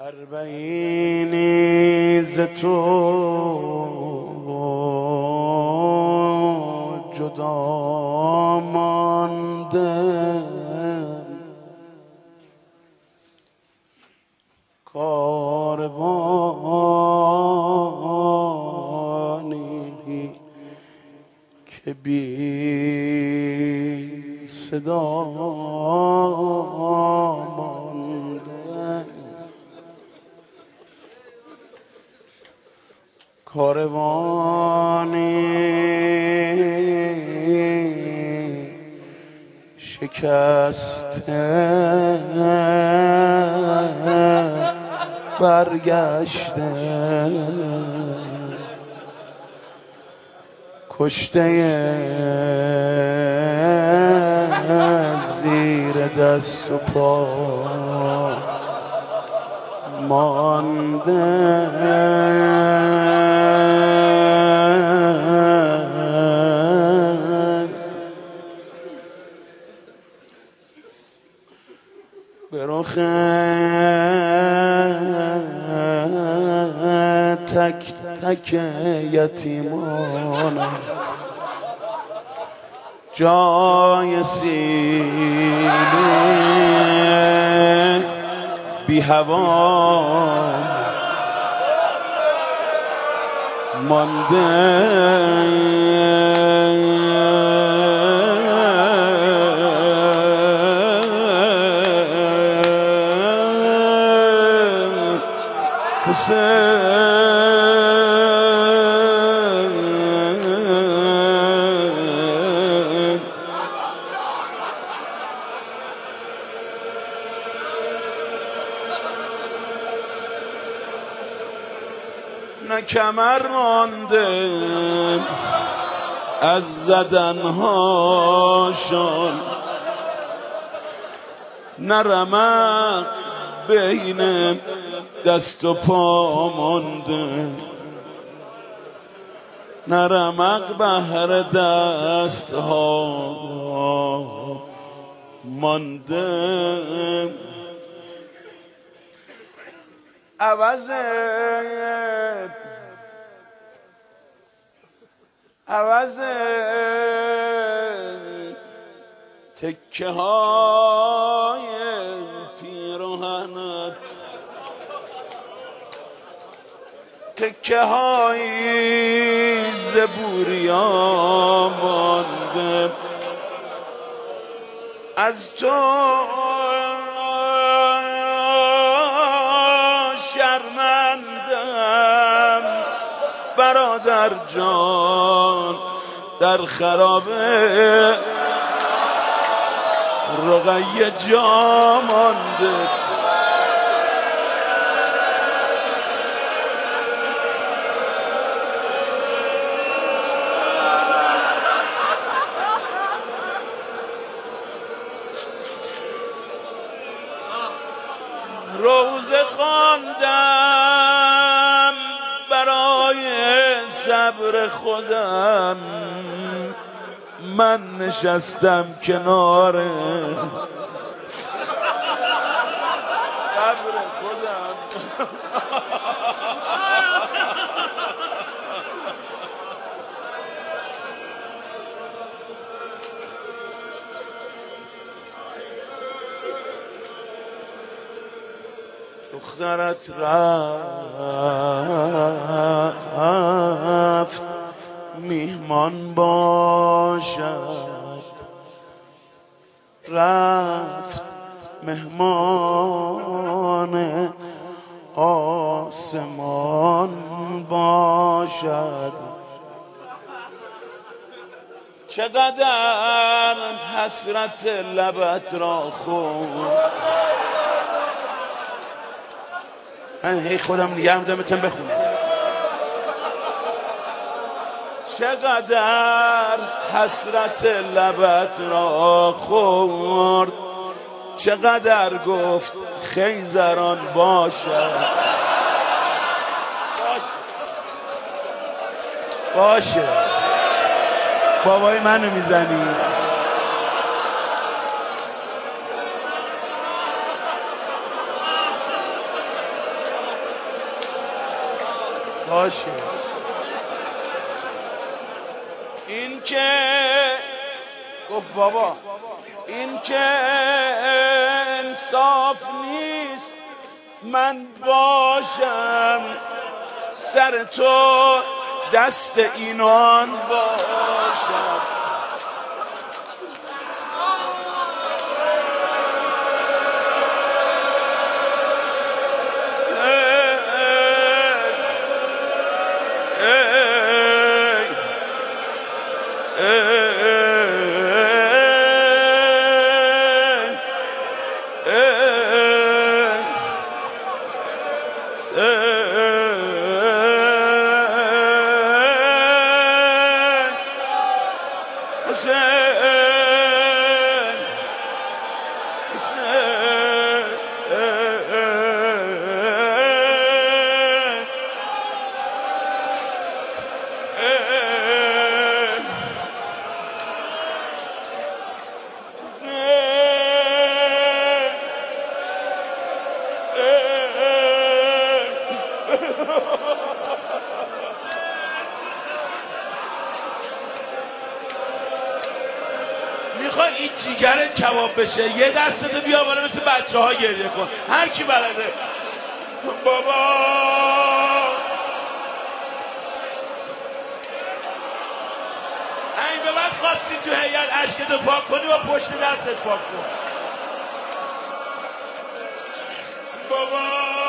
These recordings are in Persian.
اربعینی ز تو جدا مانده، کاروانی که بی صدا مانده، کاروانی شکسته برگشته، کشته زیر دست و پا مانده، به رخ تک تک یتیمانم جای سینه بی هوا مانده، نه کمر مانده از زدنهاشون، نه رمق بین دست و پا مانده، نه رمق بهر دست ها مانده، عوض تکه های پیراهنت، تکه های زبوریا مانده، از تو شرمندم برادر جان، در خرابه رقیه جا مانده، روزه خواندم برای صبر خودم، من نشستم کنار صبر خودم، دخترت رفت میهمان باشد، رفت مهمان آسمان باشد، چقدر حسرت لبت را خورد، من هی خودم نگه می‌دارم بخونم، چقدر حسرت لبت را خورد، چقدر گفت خیزران باشد، باشه بابای منو میزنی، باشه. این که گفت بابا این که انصاف نیست من باشم سر تو دست اینان باشم. میخوای این جیگرت کباب بشه یه دستتو بیا بالا مثل بچه ها گریه کن هر کی بلده. بابا این به بعد خواستی تو هیئت اشکتو پاک کنی با پشت دستت پاک کن. بابا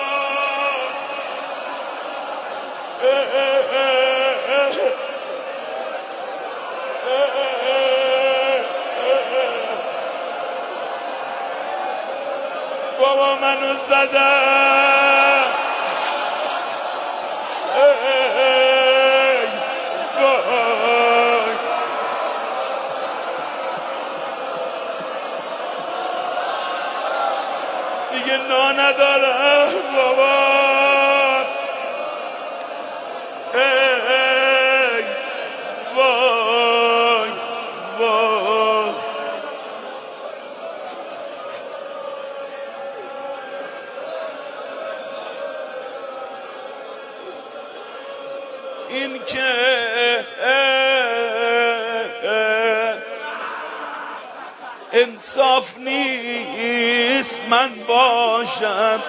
بابا منو زدن دیگه نا ندارم بابا. وای وای این که انصاف نیست من باشم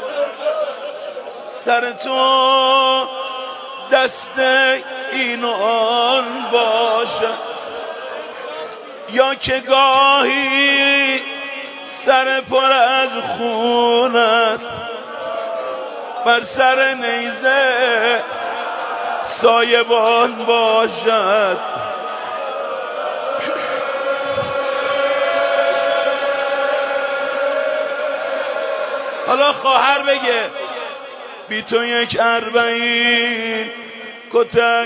سر تو دست این و آن باشم یا که گاهی سر پر از خونت بر سر نیزه سایبان باشد. حالا خواهر بگه بی تو یک 40 کتک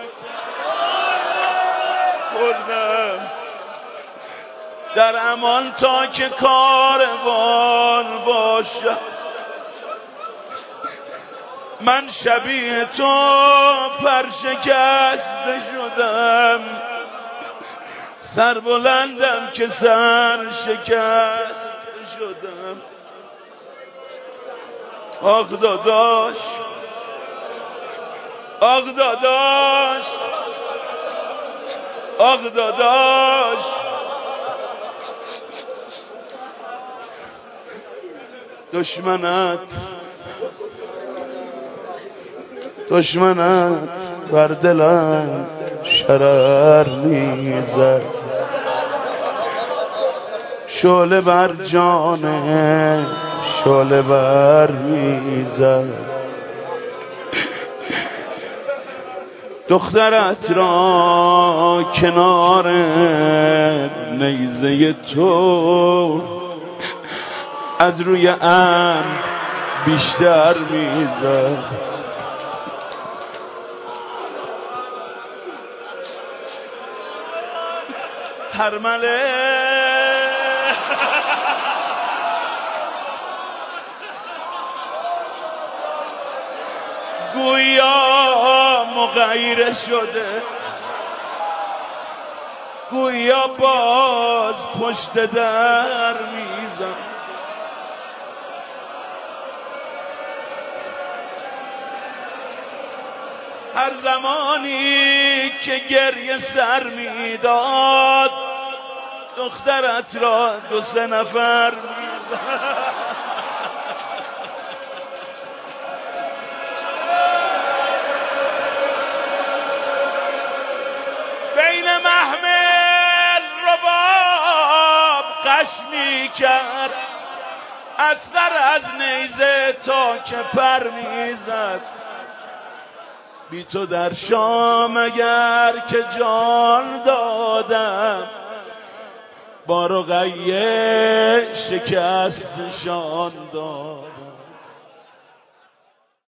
خوردم در امان تا که کاروان باشد. من شبیه تو پرشکسته شدم سربلندم که سر شکسته شدم. آخ داداش آخ داداش آخ داداش دشمنت بر دلم شرر میزد شعله بر جانه شعله بر میزد. دخترت را کنار نیزه تو از روی ام بیشتر میزد. هرمله گویا مغیر شده گویا باز پشت در میزن. هر زمانی که گریه سر میداد دخترت را 2-3 نفر بین محمل رباب قش میکرد، اصغر از نیزه تا که پر میزد. بی تو در شام اگر که جان دادم، با رقیه شکست نشان داد.